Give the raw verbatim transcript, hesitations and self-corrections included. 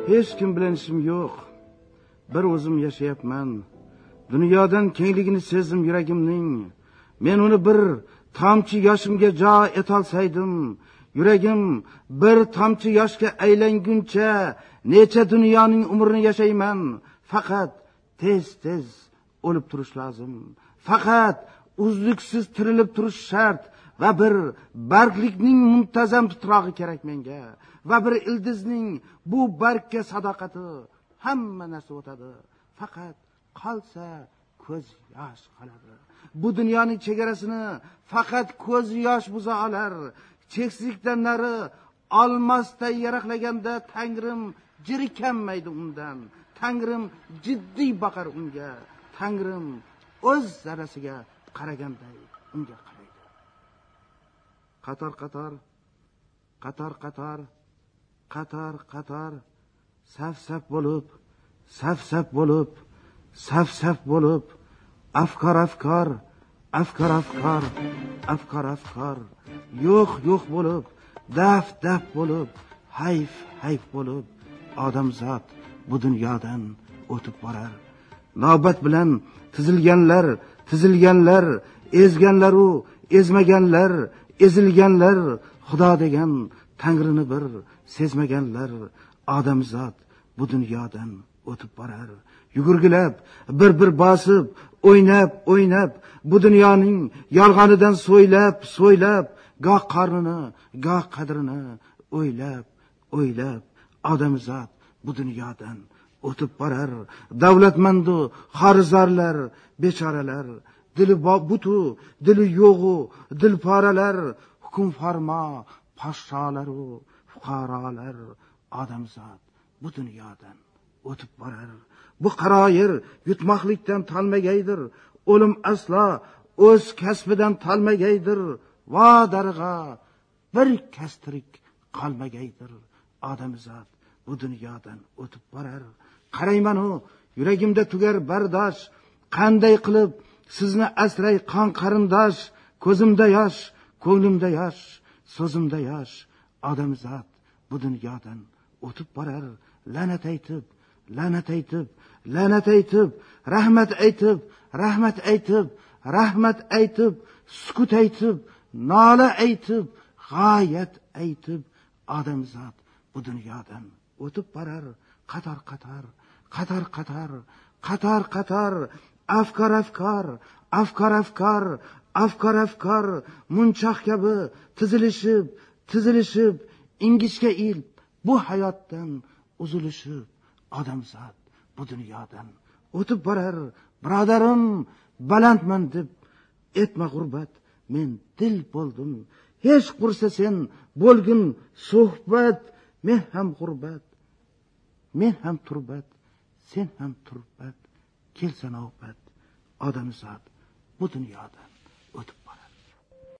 hech kim bilan ishim yo'q. Bir o'zim yashayapman. Dunyodan kengligini sezdim yuragimning. Men uni bir tomchi yoshimga jo etolsaydim, yuragim bir tomchi yoshga aylanguncha necha dunyoning umrini yashayman. Faqat tez-tez o'lib turish lozim. Faqat uzluksiz tirilib turish shart va bir barglikning muntazam titrog'i kerak menga va bir ildizning bu bargga sadoqati. Hamma narsa o'tadi. Faqat qolsa ko'z yosh qoladi. Bu dunyoning chegarasini faqat ko'z yosh buza olar. Cheksizlikdan nari olmosday yaraqlaganda Tangrim jirkanmaydi undan. Tangrim jiddiy boqar unga. Tangrim o'z zarasiga qaraganday unga qaraydi. Qator qator, qator qator, qator qator, saf-saf bo'lib, saf-saf bo'lib, saf-saf bo'lib, afkor afkor, afkor afkor, afkor afkor, yo'q yo'q bo'lib, daf daf bo'lib, hayf hayf bo'lib, odamzod bu dunyodan o'tib borar. Navbat bilan tizilganlar, tizilganlar, ezganlar u, ezmaganlar, ezilganlar, Xudo degan Tangrini bir sezmaganlar, odamzod bu dunyodan o'tib borar. Yugurgilab, bir-bir bosib, o'ynab, o'ynab, bu dunyoning yolg'onidan so'ylab, so'ylab, goh qornini, goh qadrini o'ylab, o'ylab, odamzod bu dunyodan o'tib borar. Davlatmandu xorizorlar, bechoralar, dili butu, dili yo'g'u, dilporalar, hukm farmo, podsholar-u, fuqarolar, odamzod bu dunyodan o'tib borar. Bu qaroyir yutmoqlikdan tolmagaydir, o'lim aslo o'z kasbidan tolmagaydir, va darg'a bir kastirik qolmagaydir, odamzod bu dunyodan o'tib borar. Qarayman u yuragimda tugar bardosh, qanday qilib sizni asray qon qarindosh, ko'zimda yosh, ko'nglimda yosh, so'zimda yosh, odamzod bu dunyodan o'tib borar. La'nat aytib, la'nat aytib, la'nat aytib, rahmat aytib, rahmat aytib, rahmat aytib, sukut aytib, nola aytib, g'oyat aytib, odamzod bu dunyodan o'tib borar. Qator qator, qator qator, qator qator, afkor afkor, afkor afkor, afkor afkor, munchoq kabi tizilishib, tizilishib, ingishga il bu hayotdan uzilishib, odamzod bu dunyodan o'tib borar. Birodarim, balandman deb etma g'urbat, men dil bo'ldim. Hech qursa sen bo'lgin suhbat, men ham g'urbat, men ham turbat, sen ham turbat, kelsa navbat, odamzod bu dunyodan o'tib